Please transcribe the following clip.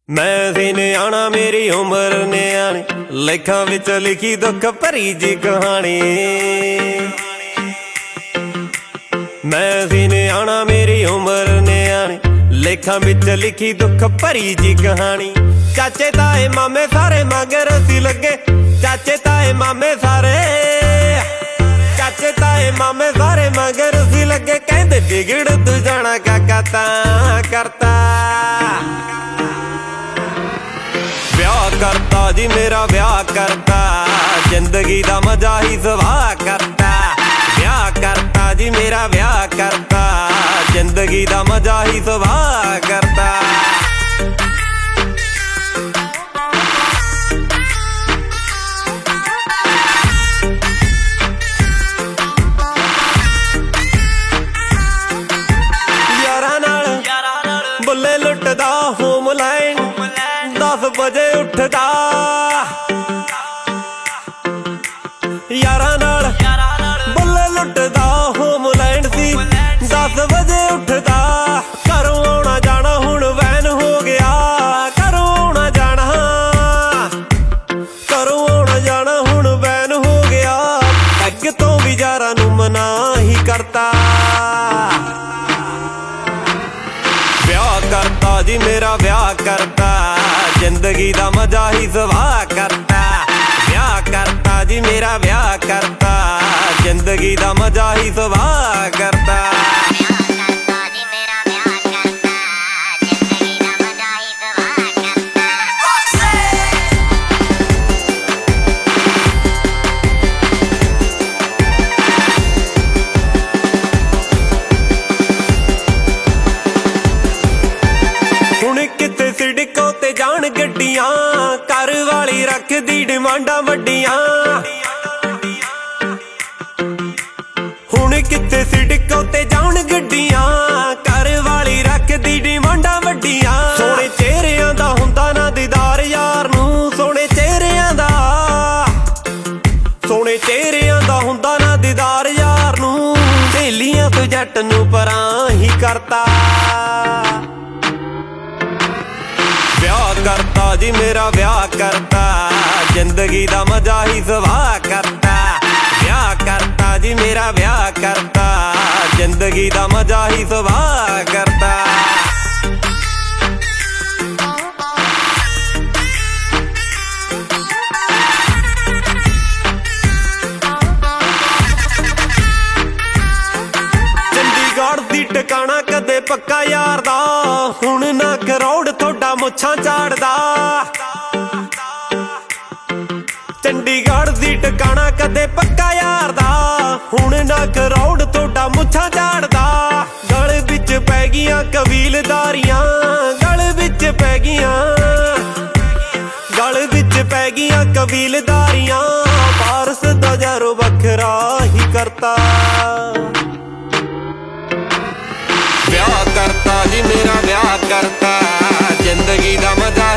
मैं सी नियाणा मेरी उम्र नियाणी, लेखां विच लिखी दुख भरी जी कहानी। मैं सी नियाणा मेरी उम्र नियाणी, लेखां विच लिखी दुख भरी जी कहानी। चाचे ताए मामे सारे मगर सी लगे, चाचे ताए मामे सारे, चाचे ताए मामे सारे मगर सी लगे। कहंदे बिगड़ तू जाना काका तां करता, ब्याह करता जी मेरा ब्याह करता, जिंदगी दा मजा ही सवाह करता। ब्याह करता जी मेरा ब्याह करता, जिंदगी दा मजा ही सवाह करता। यारां नाल बुल्ले लुटदा होमलैंड, 10 बजे उठदा। यारां नाल बुल्ले लुटदा होमलैंड सी, 10 बजे उठदा। घरों आउणा जाना हुण वैन हो गया, घरों आउणा जाना, घरों आउणा जाना हुण वैन हो गया। अग तो भी यारां नूं मना ही करता, ब्याह करता जी मेरा ब्याह करता, जिंदगी दा मजा ही सवाह करता। ब्याह करता जी मेरा ब्याह करता, जिंदगी दा मजा ही सवाह करता। हुण किते सिड़कों ते जान गड्डियां, घर वाली रखदी डिमांडां वड्डियां। हुण किते सिड़कों ते जान गड्डियां, घर वाली रखदी डिमांडां वड्डियां। सोहणे चेहरियां दा हुंदा ना दीदार यार नूं, सोहणे चेहरियां दा, सोहणे चेहरियां दा हुंदा ना दीदार यार नूं। सहेलियां तो जट नूं परां ही करता, ब्याह करता जी मेरा ब्याह करता, जिंदगी दा मजा ही सवाह करता। ब्याह करता जी मेरा ब्याह करता, जिंदगी दा मजा ही सवाह करता। चंडीगढ़ दी टकाना कदे पक्का यार दा, हुण ना करोड़ थोड़ा मुच्छां झाड़दा। चंडीगढ़ दी टकाना कदे पक्का यार दा, हुण ना करोड़ थोड़ा मुच्छां झाड़दा। गल विच पै गियां कबीलदारियां, गल विच पै गियां, गल विच पै गियां कबीलदारियां। पारस दा यारो वखरा ही करता, ब्याह करता जी मेरा ब्याह करता, जिंदगी दा मजा